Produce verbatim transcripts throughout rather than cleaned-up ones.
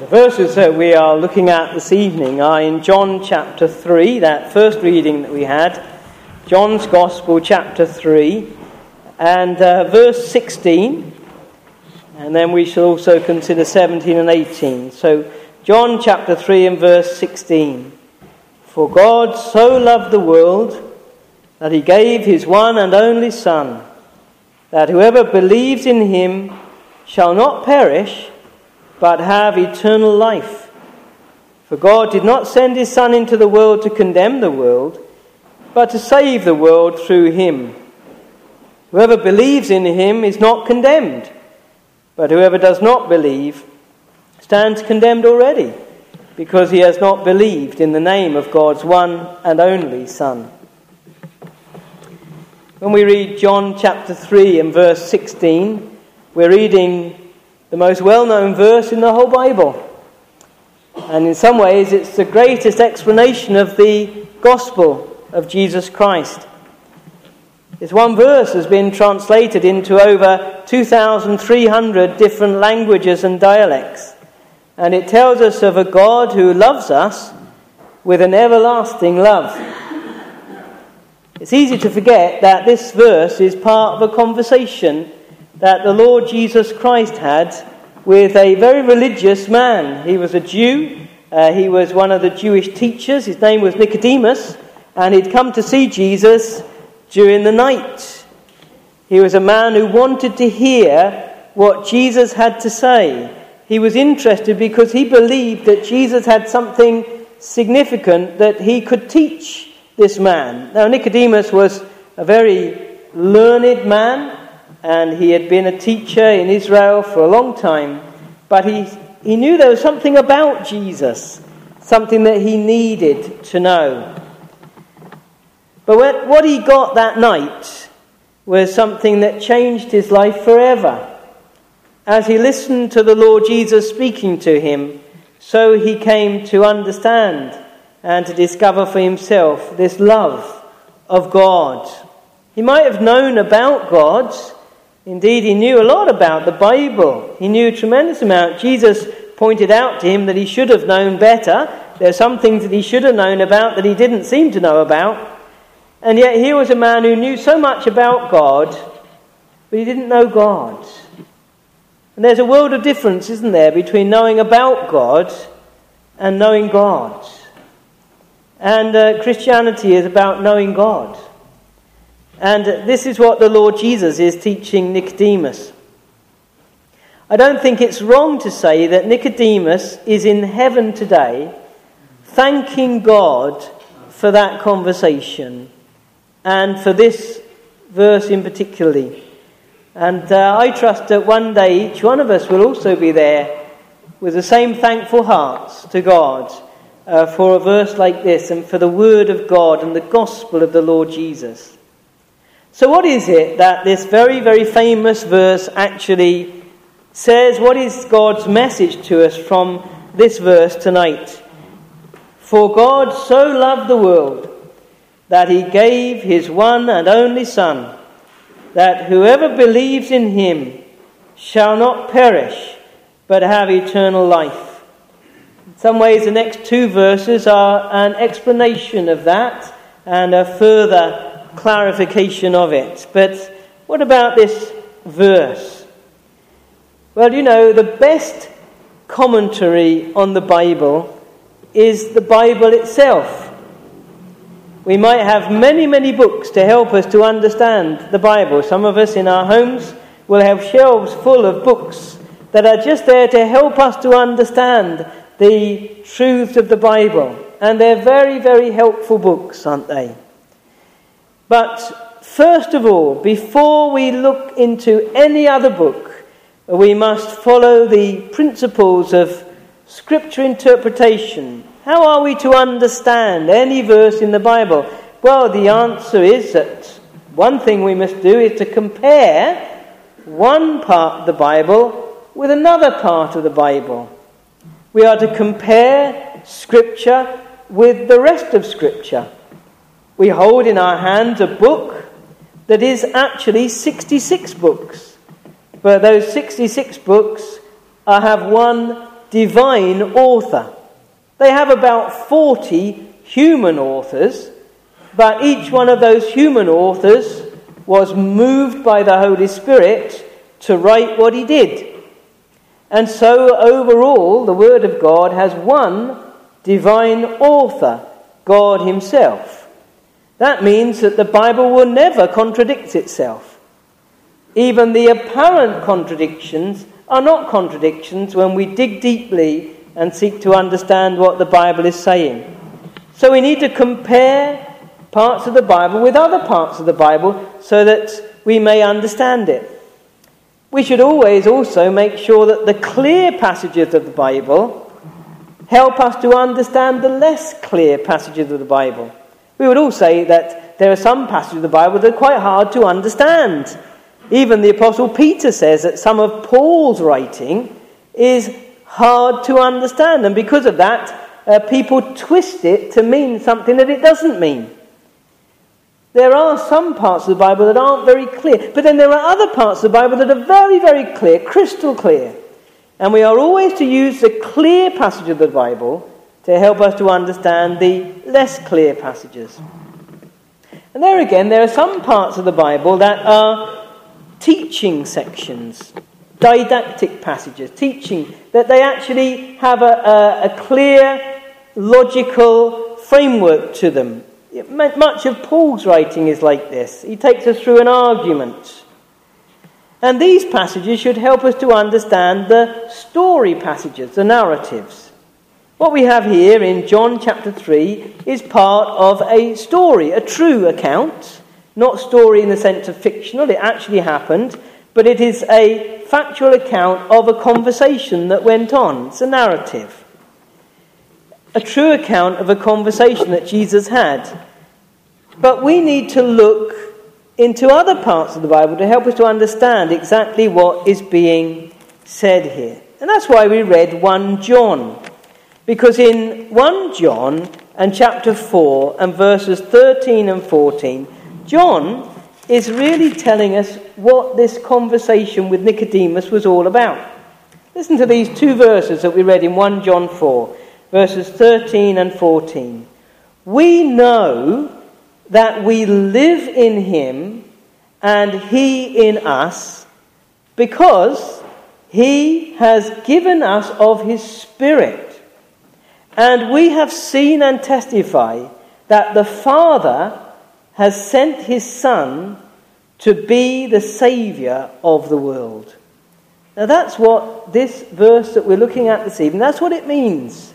The verses that we are looking at this evening are in John chapter three, that first reading that we had, John's Gospel chapter three, and uh, verse sixteen, and then we shall also consider seventeen and eighteen. So John chapter three and verse sixteen. For God so loved the world that he gave his one and only Son, that whoever believes in him shall not perish, but have eternal life. For God did not send his Son into the world to condemn the world, but to save the world through him. Whoever believes in him is not condemned, but whoever does not believe stands condemned already, because he has not believed in the name of God's one and only Son. When we read John chapter three and verse sixteen, we're reading the most well-known verse in the whole Bible. And in some ways it's the greatest explanation of the gospel of Jesus Christ. This one verse has been translated into over two thousand three hundred different languages and dialects. And it tells us of a God who loves us with an everlasting love. It's easy to forget that this verse is part of a conversation that the Lord Jesus Christ had with a very religious man. He was a Jew. Uh, he was one of the Jewish teachers. His name was Nicodemus, and he'd come to see Jesus during the night. He was a man who wanted to hear what Jesus had to say. He was interested because he believed that Jesus had something significant that he could teach this man. Now, Nicodemus was a very learned man, and he had been a teacher in Israel for a long time, but he, he knew there was something about Jesus, something that he needed to know. But what, what he got that night was something that changed his life forever. As he listened to the Lord Jesus speaking to him, so he came to understand and to discover for himself this love of God. He might have known about God. Indeed, he knew a lot about the Bible. He knew a tremendous amount. Jesus pointed out to him that he should have known better. There are some things that he should have known about that he didn't seem to know about. And yet here was a man who knew so much about God, but he didn't know God. And there's a world of difference, isn't there, between knowing about God and knowing God. And uh, Christianity is about knowing God. And this is what the Lord Jesus is teaching Nicodemus. I don't think it's wrong to say that Nicodemus is in heaven today, thanking God for that conversation and for this verse in particular. And uh, I trust that one day each one of us will also be there with the same thankful hearts to God uh, for a verse like this and for the word of God and the gospel of the Lord Jesus. So what is it that this very, very famous verse actually says? What is God's message to us from this verse tonight? For God so loved the world that he gave his one and only Son, that whoever believes in him shall not perish, but have eternal life. In some ways, the next two verses are an explanation of that and a further clarification of it. But what about this verse? Well, you know, the best commentary on the Bible is the Bible itself. We might have many, many books to help us to understand the Bible. Some of us in our homes will have shelves full of books that are just there to help us to understand the truths of the Bible. And they're very, very helpful books, aren't they? But first of all, before we look into any other book, we must follow the principles of Scripture interpretation. How are we to understand any verse in the Bible? Well, the answer is that one thing we must do is to compare one part of the Bible with another part of the Bible. We are to compare Scripture with the rest of Scripture. We hold in our hands a book that is actually sixty-six books. But those sixty-six books uh, have one divine author. They have about forty human authors, but each one of those human authors was moved by the Holy Spirit to write what he did. And so overall, the Word of God has one divine author, God himself. That means that the Bible will never contradict itself. Even the apparent contradictions are not contradictions when we dig deeply and seek to understand what the Bible is saying. So we need to compare parts of the Bible with other parts of the Bible so that we may understand it. We should always also make sure that the clear passages of the Bible help us to understand the less clear passages of the Bible. We would all say that there are some passages of the Bible that are quite hard to understand. Even the Apostle Peter says that some of Paul's writing is hard to understand, and because of that, uh, people twist it to mean something that it doesn't mean. There are some parts of the Bible that aren't very clear, but then there are other parts of the Bible that are very, very clear, crystal clear. And we are always to use the clear passage of the Bible to help us to understand the less clear passages. And there again, there are some parts of the Bible that are teaching sections, didactic passages, teaching, that they actually have a, a, a clear, logical framework to them. Much of Paul's writing is like this. He takes us through an argument. And these passages should help us to understand the story passages, the narratives. What we have here in John chapter three is part of a story, a true account. Not story in the sense of fictional, it actually happened, but it is a factual account of a conversation that went on. It's a narrative. A true account of a conversation that Jesus had. But we need to look into other parts of the Bible to help us to understand exactly what is being said here. And that's why we read First John. Because in First John and chapter four and verses thirteen and fourteen, John is really telling us what this conversation with Nicodemus was all about. Listen to these two verses that we read in First John four. Verses thirteen and fourteen. We know that we live in him and he in us because he has given us of his Spirit. And we have seen and testify that the Father has sent his Son to be the Saviour of the world. Now that's what this verse that we're looking at this evening, that's what it means.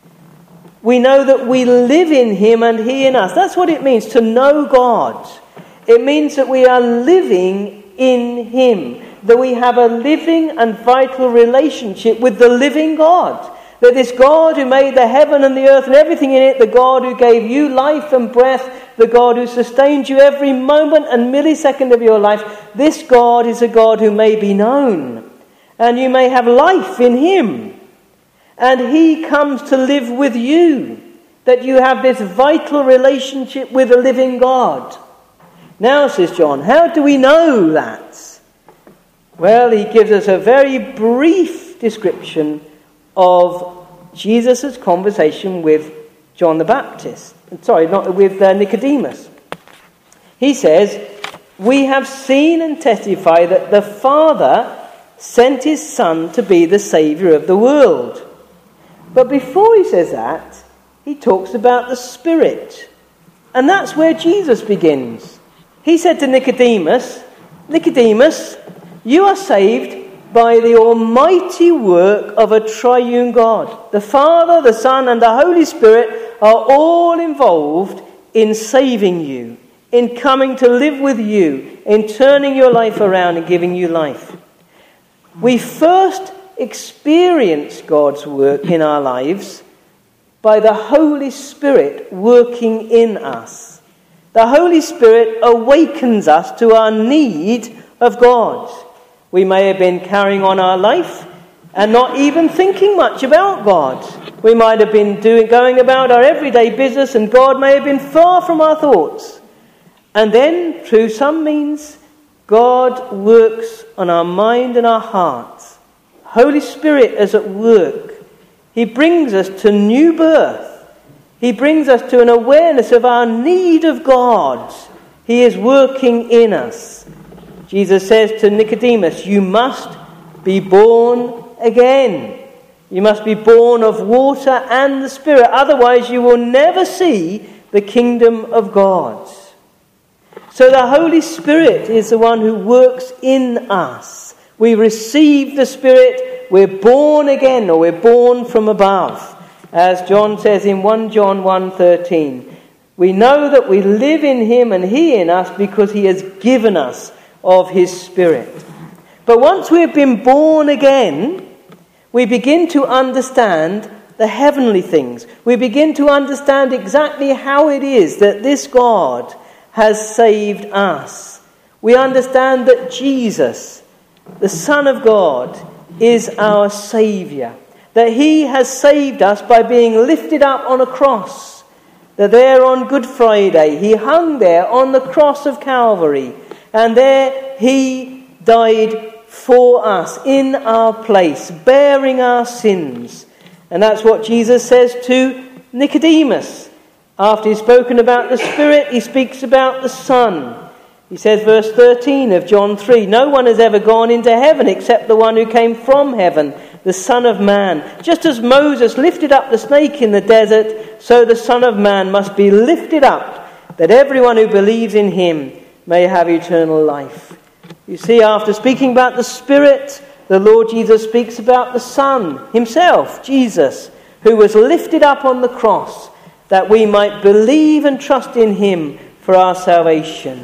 We know that we live in him and he in us. That's what it means to know God. It means that we are living in him. That we have a living and vital relationship with the living God. That this God who made the heaven and the earth and everything in it, the God who gave you life and breath, the God who sustains you every moment and millisecond of your life, this God is a God who may be known. And you may have life in him. And he comes to live with you, that you have this vital relationship with a living God. Now, says John, how do we know that? Well, he gives us a very brief description of Jesus' conversation with John the Baptist. Sorry, not with uh, Nicodemus. He says, we have seen and testify that the Father sent his Son to be the Saviour of the world. But before he says that, he talks about the Spirit. And that's where Jesus begins. He said to Nicodemus, Nicodemus, you are saved by the almighty work of a triune God. The Father, the Son, and the Holy Spirit are all involved in saving you, in coming to live with you, in turning your life around and giving you life. We first experience God's work in our lives by the Holy Spirit working in us. The Holy Spirit awakens us to our need of God. We may have been carrying on our life and not even thinking much about God. We might have been doing, going about our everyday business, and God may have been far from our thoughts. And then, through some means, God works on our mind and our hearts. Holy Spirit is at work He brings us to new birth. He brings us to an awareness of our need of God. He is working in us. Jesus says to Nicodemus, you must be born again. You must be born of water and the Spirit. Otherwise you will never see the kingdom of God. So the Holy Spirit is the one who works in us. We receive the Spirit. We're born again, or we're born from above. As John says in First John one thirteen, we know that we live in him and he in us because he has given us of his Spirit. But once we've been born again, we begin to understand the heavenly things. We begin to understand exactly how it is that this God has saved us. We understand that Jesus, the Son of God, is our Saviour. That he has saved us by being lifted up on a cross. That there on Good Friday, he hung there on the cross of Calvary. And there he died for us in our place, bearing our sins. And that's what Jesus says to Nicodemus. After he's spoken about the Spirit, he speaks about the Son. He says, verse thirteen of John three, no one has ever gone into heaven except the one who came from heaven, the Son of Man. Just as Moses lifted up the snake in the desert, so the Son of Man must be lifted up, that everyone who believes in him may have eternal life. You see, after speaking about the Spirit, the Lord Jesus speaks about the Son himself, Jesus, who was lifted up on the cross, that we might believe and trust in him for our salvation.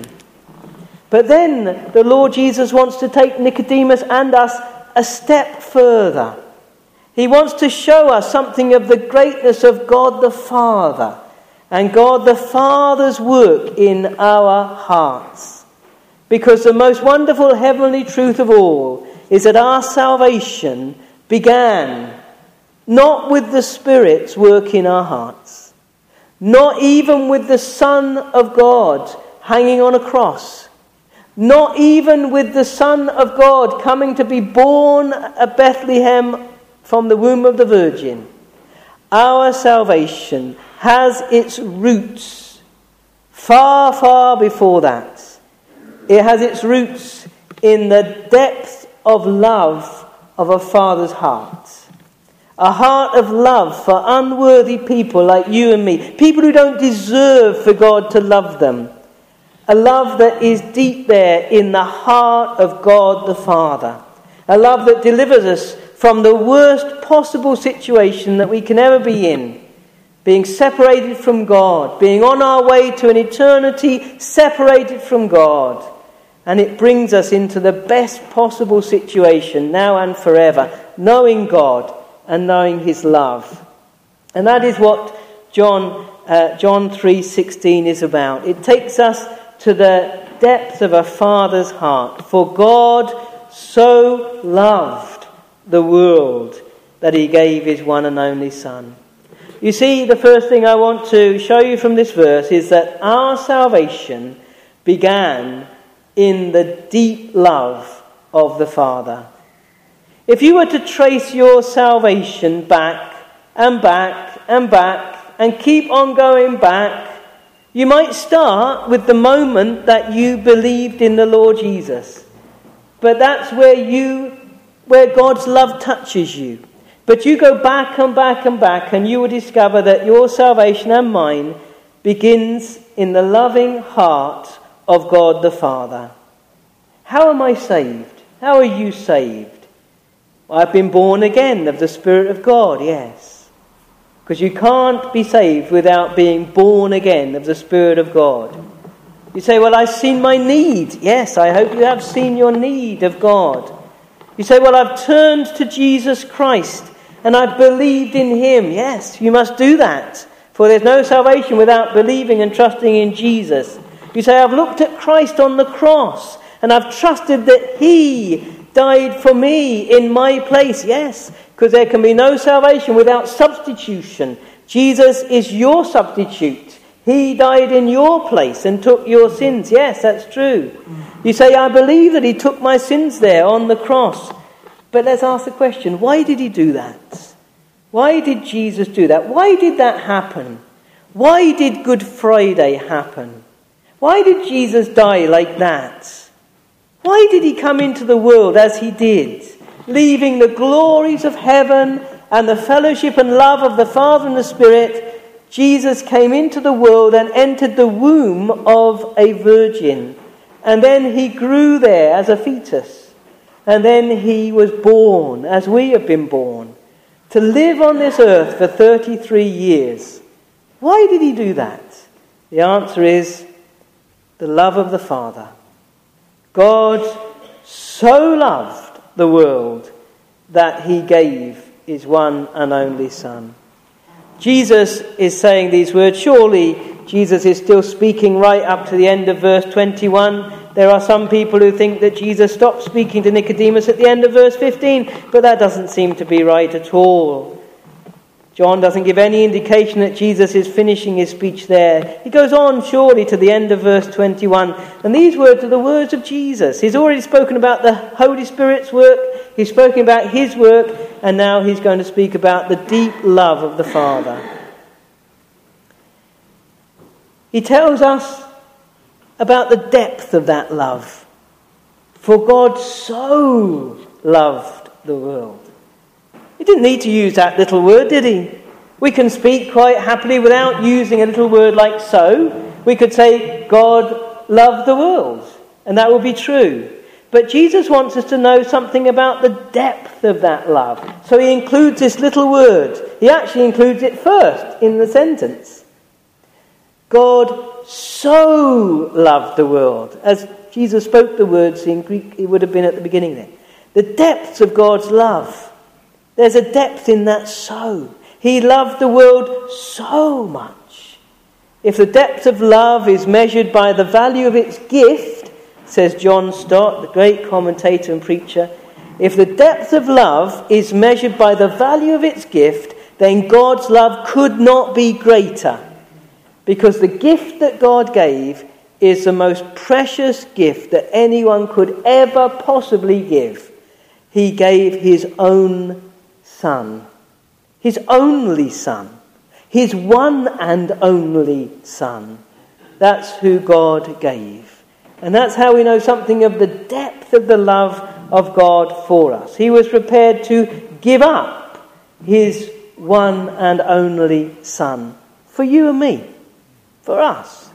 But then the Lord Jesus wants to take Nicodemus and us a step further. He wants to show us something of the greatness of God the Father and God the Father's work in our hearts. Because the most wonderful heavenly truth of all is that our salvation began not with the Spirit's work in our hearts, not even with the Son of God hanging on a cross, not even with the Son of God coming to be born at Bethlehem from the womb of the Virgin. Our salvation has its roots far, far before that. It has its roots in the depth of love of a Father's heart. A heart of love for unworthy people like you and me. People who don't deserve for God to love them. A love that is deep there in the heart of God the Father. A love that delivers us from the worst possible situation that we can ever be in. Being separated from God. Being on our way to an eternity separated from God. And it brings us into the best possible situation now and forever. Knowing God and knowing his love. And that is what John, uh, John three sixteen is about. It takes us to the depth of a Father's heart. For God so loved the world that he gave his one and only Son. You see, the first thing I want to show you from this verse is that our salvation began in the deep love of the Father. If you were to trace your salvation back and back and back and keep on going back, you might start with the moment that you believed in the Lord Jesus. But that's where you, where God's love touches you. But you go back and back and back and you will discover that your salvation and mine begins in the loving heart of God the Father. How am I saved? How are you saved? Well, I've been born again of the Spirit of God, yes. Because you can't be saved without being born again of the Spirit of God. You say, well, I've seen my need. Yes, I hope you have seen your need of God. You say, well, I've turned to Jesus Christ and I've believed in him. Yes, you must do that. For there's no salvation without believing and trusting in Jesus. You say, I've looked at Christ on the cross and I've trusted that he died for me in my place. Yes, because there can be no salvation without substitution. Jesus is your substitute. He died in your place and took your sins. Yes, that's true. You say, I believe that he took my sins there on the cross. But let's ask the question, why did he do that? Why did Jesus do that? Why did that happen? Why did Good Friday happen? Why did Jesus die like that? Why did he come into the world as he did, leaving the glories of heaven and the fellowship and love of the Father and the Spirit? Jesus came into the world and entered the womb of a virgin. And then he grew there as a fetus. And then he was born, as we have been born, to live on this earth for thirty-three years. Why did he do that? The answer is the love of the Father. God so loved the world that he gave his one and only Son. Jesus is saying these words. Surely Jesus is still speaking right up to the end of verse twenty-one. There are some people who think that Jesus stopped speaking to Nicodemus at the end of verse fifteen, but that doesn't seem to be right at all. John doesn't give any indication that Jesus is finishing his speech there. He goes on surely to the end of verse twenty-one. And these words are the words of Jesus. He's already spoken about the Holy Spirit's work. He's spoken about his work. And now he's going to speak about the deep love of the Father. He tells us about the depth of that love. For God so loved the world. He didn't need to use that little word, did he? We can speak quite happily without using a little word like so. We could say, God loved the world, and that would be true. But Jesus wants us to know something about the depth of that love. So he includes this little word. He actually includes it first in the sentence. God so loved the world. As Jesus spoke the words in Greek, it would have been at the beginning there. The depths of God's love. There's a depth in that so. He loved the world so much. If the depth of love is measured by the value of its gift, says John Stott, the great commentator and preacher, if the depth of love is measured by the value of its gift, then God's love could not be greater. Because the gift that God gave is the most precious gift that anyone could ever possibly give. He gave his own Son, his only Son, his one and only Son. That's who God gave. And that's how we know something of the depth of the love of God for us. He was prepared to give up his one and only Son for you and me, for us.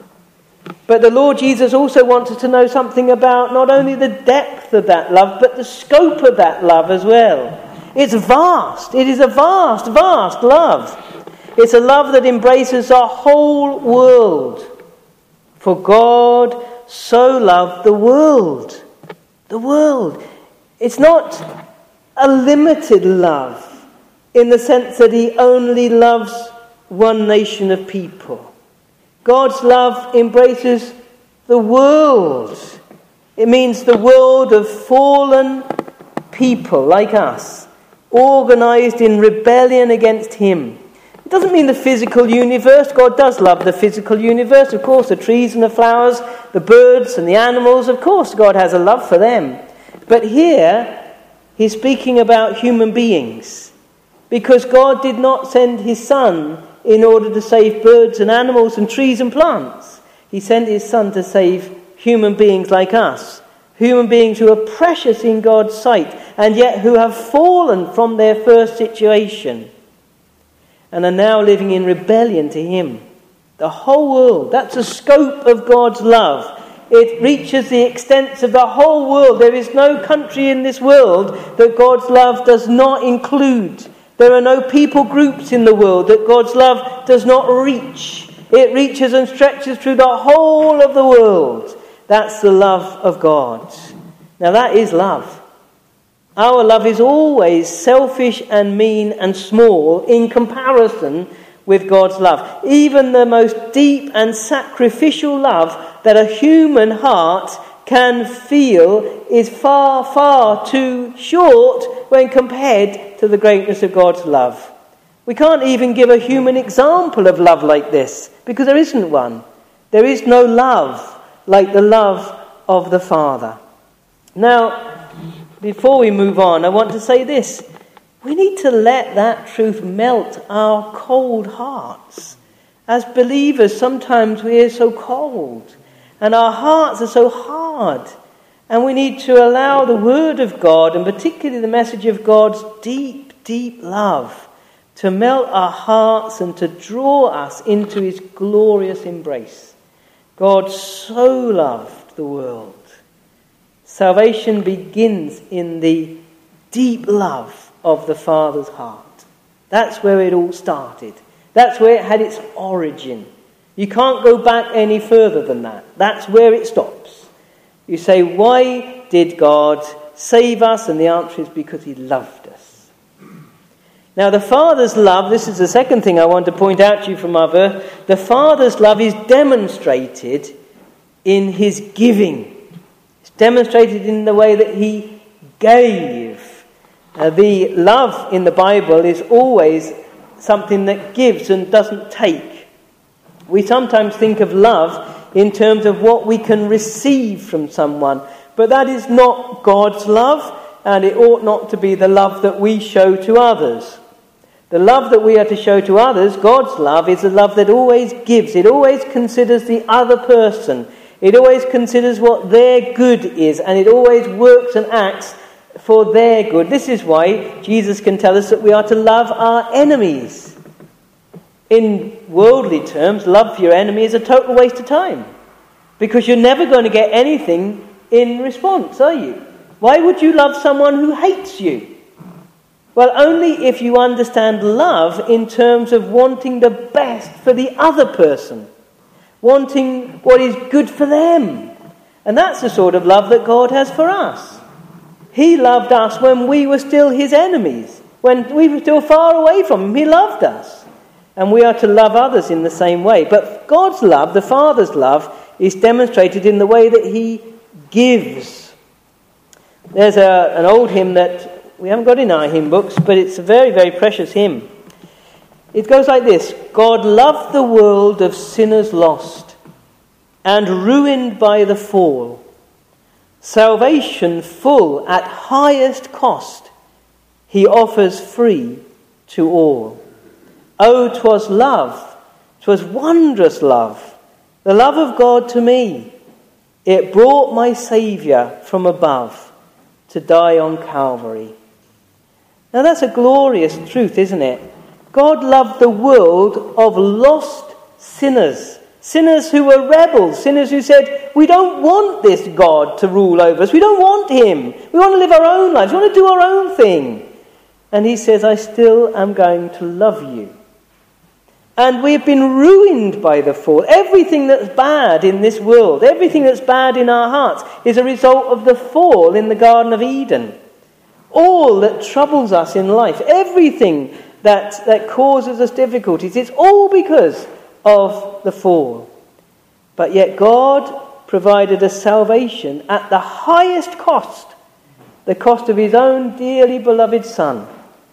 But the Lord Jesus also wants us to know something about not only the depth of that love, but the scope of that love as well. It's vast. It is a vast, vast love. It's a love that embraces the whole world. For God so loved the world. The world. It's not a limited love in the sense that he only loves one nation of people. God's love embraces the world. It means the world of fallen people like us, organised in rebellion against him. It doesn't mean the physical universe. God does love the physical universe. Of course, the trees and the flowers, the birds and the animals, of course God has a love for them. But here, he's speaking about human beings. Because God did not send his Son in order to save birds and animals and trees and plants. He sent his Son to save human beings like us. Human beings who are precious in God's sight, and yet who have fallen from their first situation and are now living in rebellion to him. The whole world, that's the scope of God's love. It reaches the extents of the whole world. There is no country in this world that God's love does not include. There are no people groups in the world that God's love does not reach. It reaches and stretches through the whole of the world. That's the love of God. Now that is love. Our love is always selfish and mean and small in comparison with God's love. Even the most deep and sacrificial love that a human heart can feel is far, far too short when compared to the greatness of God's love. We can't even give a human example of love like this because there isn't one. There is no love like the love of the Father. Now, before we move on, I want to say this. We need to let that truth melt our cold hearts. As believers, sometimes we are so cold and our hearts are so hard. And we need to allow the Word of God, and particularly the message of God's deep, deep love, to melt our hearts and to draw us into his glorious embrace. God so loved the world. Salvation begins in the deep love of the Father's heart. That's where it all started. That's where it had its origin. You can't go back any further than that. That's where it stops. You say, why did God save us? And the answer is because he loved us. Now the Father's love, this is the second thing I want to point out to you from our verse. The Father's love is demonstrated in his giving. It's demonstrated in the way that he gave. Uh, the love in the Bible is always something that gives and doesn't take. We sometimes think of love in terms of what we can receive from someone, but that is not God's love, and it ought not to be the love that we show to others. The love that we are to show to others, God's love, is a love that always gives. It always considers the other person. It always considers what their good is, and it always works and acts for their good. This is why Jesus can tell us that we are to love our enemies. In worldly terms, love for your enemy is a total waste of time, because you're never going to get anything in response, are you? Why would you love someone who hates you? Well, only if you understand love in terms of wanting the best for the other person, wanting what is good for them. And that's the sort of love that God has for us. He loved us when we were still his enemies, when we were still far away from him. He loved us. And we are to love others in the same way. But God's love, the Father's love, is demonstrated in the way that he gives. There's a, an old hymn that we haven't got in our hymn books, but it's a very, very precious hymn. It goes like this: God loved the world of sinners lost and ruined by the fall. Salvation full at highest cost he offers free to all. Oh, 'twas love, 'twas wondrous love, the love of God to me. It brought my Saviour from above to die on Calvary. Now that's a glorious truth, isn't it? God loved the world of lost sinners. Sinners who were rebels. Sinners who said, we don't want this God to rule over us. We don't want him. We want to live our own lives. We want to do our own thing. And he says, I still am going to love you. And we've been ruined by the fall. Everything that's bad in this world, everything that's bad in our hearts, is a result of the fall in the Garden of Eden. All that troubles us in life, everything that, that causes us difficulties, it's all because of the fall. But yet God provided a salvation at the highest cost, the cost of his own dearly beloved Son.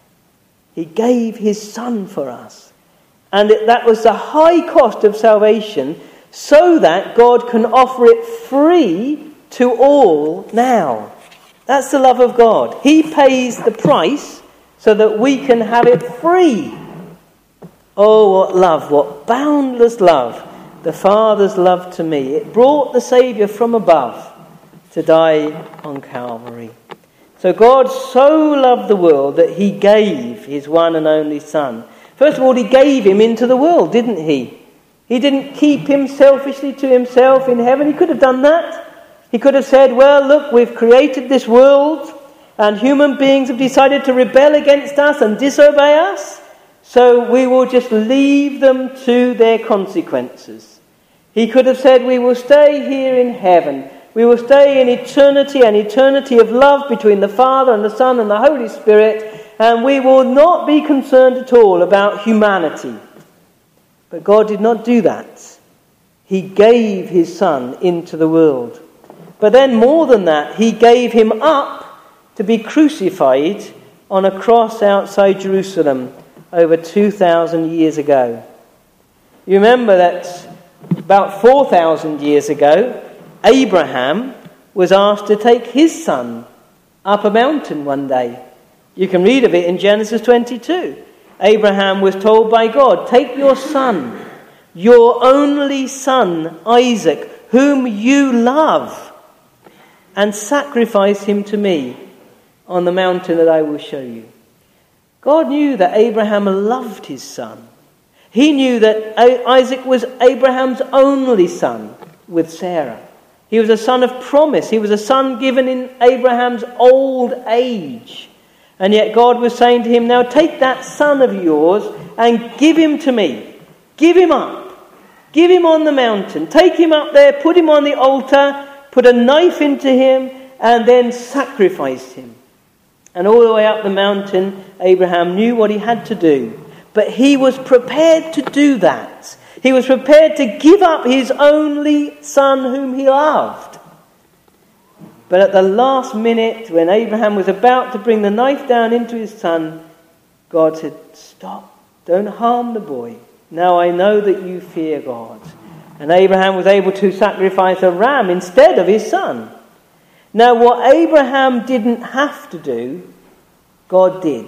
He gave his Son for us. And it, that was the high cost of salvation, so that God can offer it free to all now. That's the love of God. He pays the price so that we can have it free. Oh, what love, what boundless love, the Father's love to me. It brought the Saviour from above to die on Calvary. So God so loved the world that he gave his one and only Son. First of all, he gave him into the world, didn't he? He didn't keep him selfishly to himself in heaven. He could have done that. He could have said, well, look, we've created this world and human beings have decided to rebel against us and disobey us, so we will just leave them to their consequences. He could have said, we will stay here in heaven. We will stay in eternity, an eternity of love between the Father and the Son and the Holy Spirit, and we will not be concerned at all about humanity. But God did not do that. He gave his Son into the world. But then more than that, he gave him up to be crucified on a cross outside Jerusalem over two thousand years ago. You remember that about four thousand years ago, Abraham was asked to take his son up a mountain one day. You can read of it in Genesis twenty-two. Abraham was told by God, take your son, your only son, Isaac, whom you love, and sacrifice him to me on the mountain that I will show you. God knew that Abraham loved his son. He knew that Isaac was Abraham's only son with Sarah. He was a son of promise. He was a son given in Abraham's old age. And yet God was saying to him, now take that son of yours and give him to me. Give him up. Give him on the mountain. Take him up there, put him on the altar, put a knife into him, and then sacrifice him. And all the way up the mountain, Abraham knew what he had to do. But he was prepared to do that. He was prepared to give up his only son whom he loved. But at the last minute, when Abraham was about to bring the knife down into his son, God said, stop, don't harm the boy. Now I know that you fear God. And Abraham was able to sacrifice a ram instead of his son. Now what Abraham didn't have to do, God did.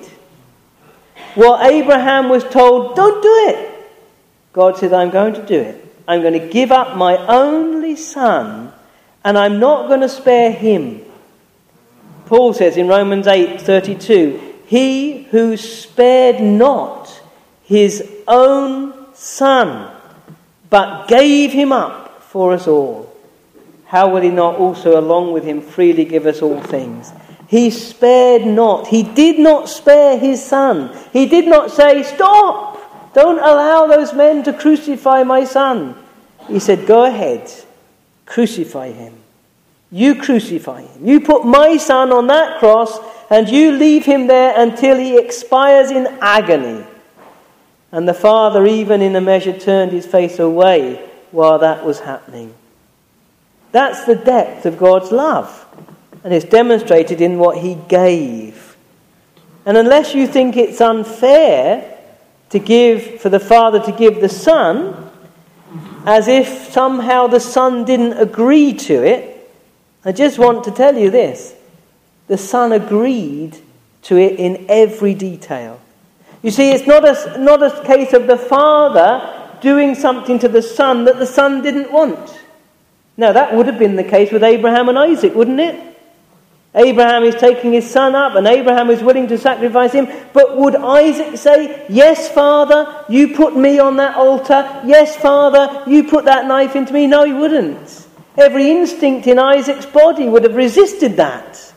What Abraham was told, don't do it. God said, I'm going to do it. I'm going to give up my only son, and I'm not going to spare him. Paul says in Romans eight thirty-two, he who spared not his own son, but gave him up for us all, how will he not also along with him freely give us all things? He spared not. He did not spare his son. He did not say, stop, don't allow those men to crucify my son. He said, go ahead, crucify him. You crucify him. You put my son on that cross and you leave him there until he expires in agony. And the father, even in a measure, turned his face away while that was happening. That's the depth of God's love. And it's demonstrated in what he gave. And unless you think it's unfair to give, for the father to give the son, as if somehow the son didn't agree to it, I just want to tell you this. The son agreed to it in every detail. You see, it's not a, not a case of the father doing something to the son that the son didn't want. Now, that would have been the case with Abraham and Isaac, wouldn't it? Abraham is taking his son up and Abraham is willing to sacrifice him. But would Isaac say, yes, Father, you put me on that altar. Yes, Father, you put that knife into me. No, he wouldn't. Every instinct in Isaac's body would have resisted that.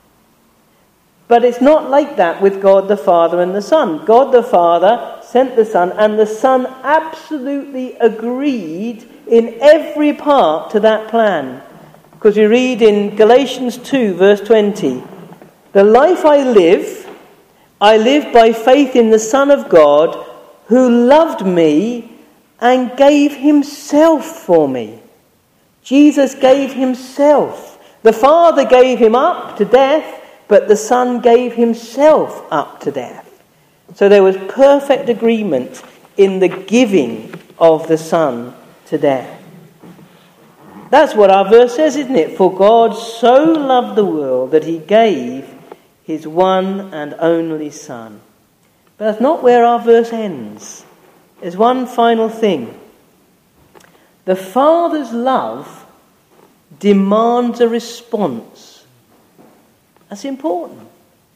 But it's not like that with God the Father and the Son. God the Father sent the Son, and the Son absolutely agreed in every part to that plan. Because we read in Galatians two, verse twenty, the life I live, I live by faith in the Son of God, who loved me and gave himself for me. Jesus gave himself. The Father gave him up to death, but the Son gave himself up to death. So there was perfect agreement in the giving of the Son to death. That's what our verse says, isn't it? For God so loved the world that he gave his one and only Son. But that's not where our verse ends. There's one final thing. The Father's love demands a response. That's important.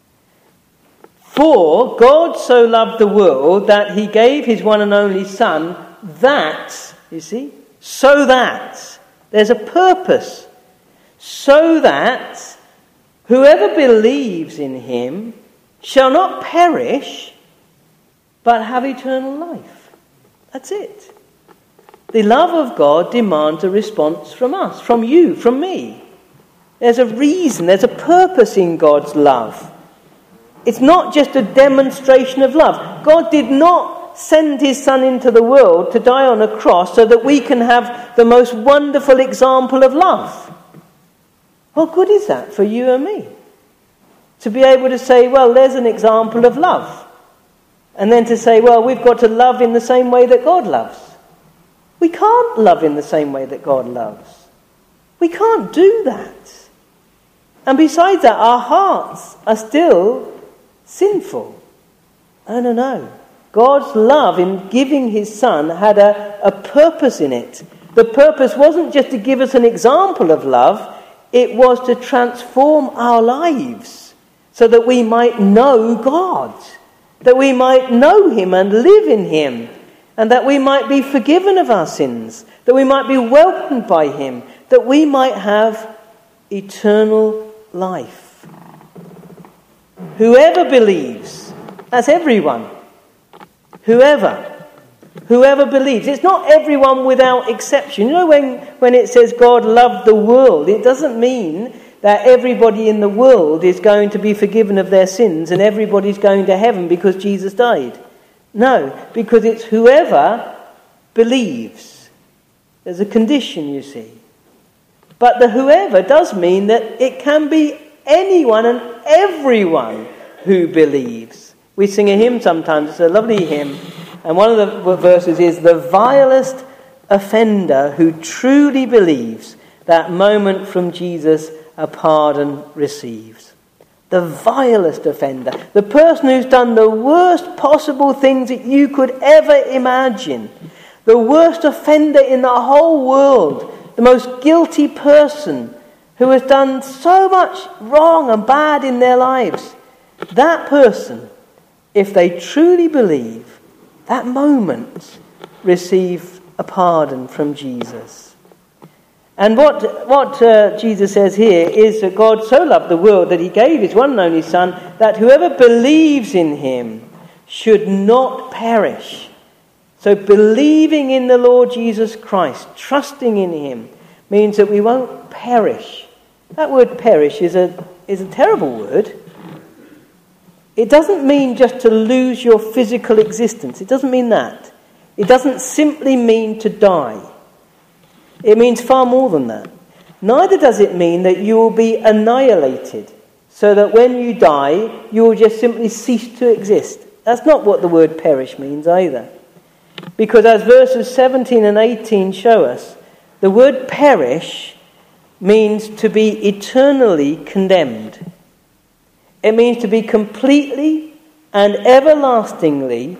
For God so loved the world that he gave his one and only Son, that, you see, so that, there's a purpose, so that whoever believes in him shall not perish, but have eternal life. That's it. The love of God demands a response from us, from you, from me. There's a reason, there's a purpose in God's love. It's not just a demonstration of love. God did not send his Son into the world to die on a cross so that we can have the most wonderful example of love. What good is that for you and me? To be able to say, well, there's an example of love. And then to say, well, we've got to love in the same way that God loves. We can't love in the same way that God loves. We can't do that. And besides that, our hearts are still sinful. No, no, no. God's love in giving his Son had a, a purpose in it. The purpose wasn't just to give us an example of love, it was to transform our lives so that we might know God, that we might know him and live in him, and that we might be forgiven of our sins, that we might be welcomed by him, that we might have eternal life. Whoever believes, that's everyone. Whoever. Whoever believes. It's not everyone without exception. You know when, when it says God loved the world, it doesn't mean that everybody in the world is going to be forgiven of their sins and everybody's going to heaven because Jesus died. No, because it's whoever believes. There's a condition, you see. But the whoever does mean that it can be anyone and everyone who believes. We sing a hymn sometimes, it's a lovely hymn, and one of the verses is, the vilest offender who truly believes that moment from Jesus a pardon receives. The vilest offender, the person who's done the worst possible things that you could ever imagine, the worst offender in the whole world, the most guilty person who has done so much wrong and bad in their lives, that person, if they truly believe, that moment receive a pardon from Jesus. And what, what uh, Jesus says here is that God so loved the world that he gave his one and only Son, that whoever believes in him should not perish. So believing in the Lord Jesus Christ, trusting in him, means that we won't perish. That word perish is a, is a terrible word. It doesn't mean just to lose your physical existence. It doesn't mean that. It doesn't simply mean to die. It means far more than that. Neither does it mean that you will be annihilated, so that when you die, you will just simply cease to exist. That's not what the word perish means either. Because as verses seventeen and eighteen show us, the word perish means to be eternally condemned. It means to be completely and everlastingly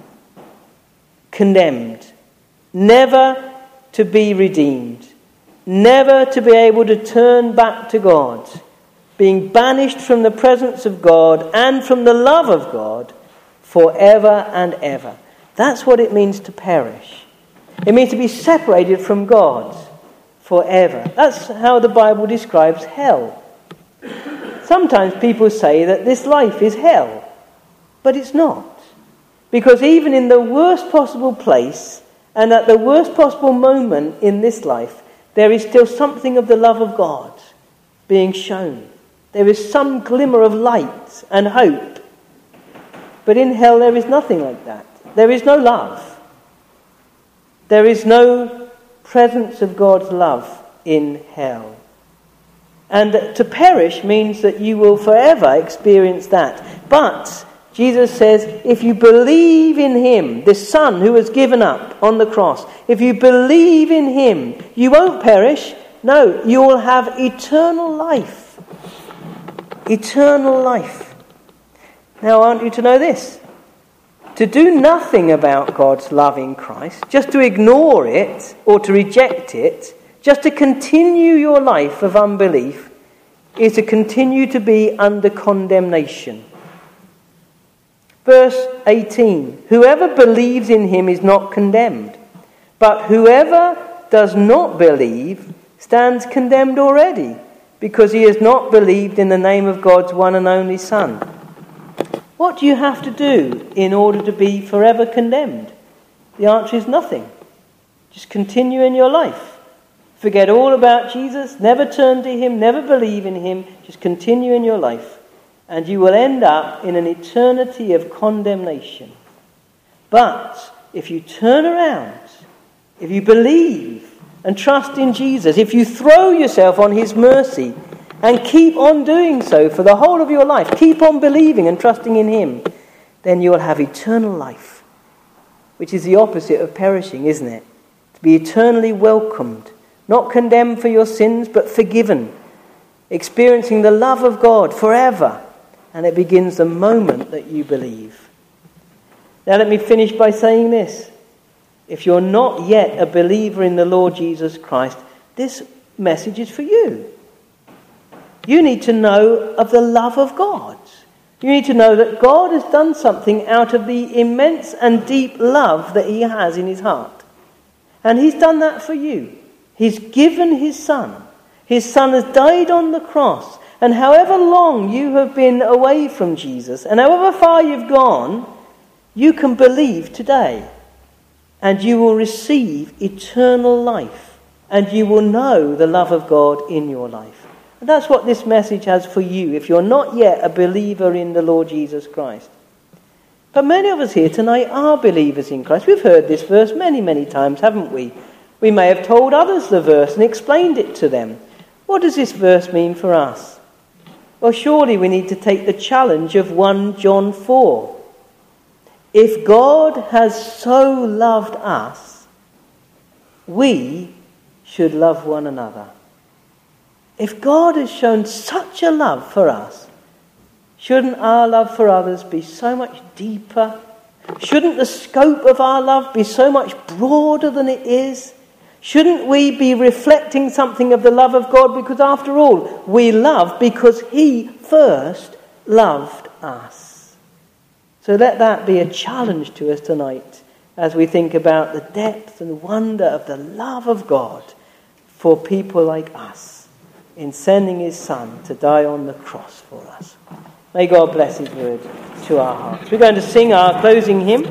condemned. Never to be redeemed. Never to be able to turn back to God. Being banished from the presence of God and from the love of God forever and ever. That's what it means to perish. It means to be separated from God forever. That's how the Bible describes hell. Sometimes people say that this life is hell, but it's not. Because even in the worst possible place and at the worst possible moment in this life, there is still something of the love of God being shown. There is some glimmer of light and hope. But in hell there is nothing like that. There is no love. There is no presence of God's love in hell. And to perish means that you will forever experience that. But Jesus says, if you believe in him, the Son who was given up on the cross, if you believe in him, you won't perish. No, you will have eternal life. Eternal life. Now, I want you to know this. To do nothing about God's love in Christ, just to ignore it or to reject it, just to continue your life of unbelief, is to continue to be under condemnation. Verse eighteen, whoever believes in him is not condemned, but whoever does not believe stands condemned already, because he has not believed in the name of God's one and only Son. What do you have to do in order to be forever condemned? The answer is nothing. Just continue in your life. Forget all about Jesus, never turn to him, never believe in him, just continue in your life. And you will end up in an eternity of condemnation. But if you turn around, if you believe and trust in Jesus, if you throw yourself on his mercy and keep on doing so for the whole of your life, keep on believing and trusting in him, then you will have eternal life, which is the opposite of perishing, isn't it? To be eternally welcomed, not condemned for your sins, but forgiven, experiencing the love of God forever, And it begins the moment that you believe. Now let me finish by saying this. If you're not yet a believer in the Lord Jesus Christ, this message is for you. You need to know of the love of God. You need to know that God has done something out of the immense and deep love that he has in his heart. And he's done that for you. He's given his son. His son has died on the cross. And however long you have been away from Jesus, and however far you've gone, you can believe today. And you will receive eternal life. And you will know the love of God in your life. And that's what this message has for you if you're not yet a believer in the Lord Jesus Christ. But many of us here tonight are believers in Christ. We've heard this verse many, many times, haven't we? We may have told others the verse and explained it to them. What does this verse mean for us? Well, surely we need to take the challenge of First John four. If God has so loved us, we should love one another. If God has shown such a love for us, shouldn't our love for others be so much deeper? Shouldn't the scope of our love be so much broader than it is? Shouldn't we be reflecting something of the love of God? Because after all, we love because he first loved us. So let that be a challenge to us tonight as we think about the depth and wonder of the love of God for people like us, in sending his son to die on the cross for us. May God bless his word to our hearts. We're going to sing our closing hymn.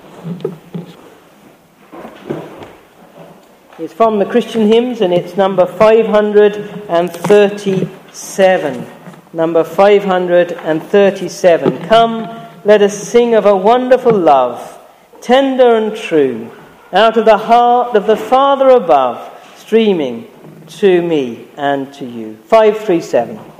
It's from the Christian Hymns and it's number five hundred thirty-seven. Number five hundred thirty-seven. Come, let us sing of a wonderful love, tender and true, out of the heart of the Father above, streaming to me and to you. five thirty-seven.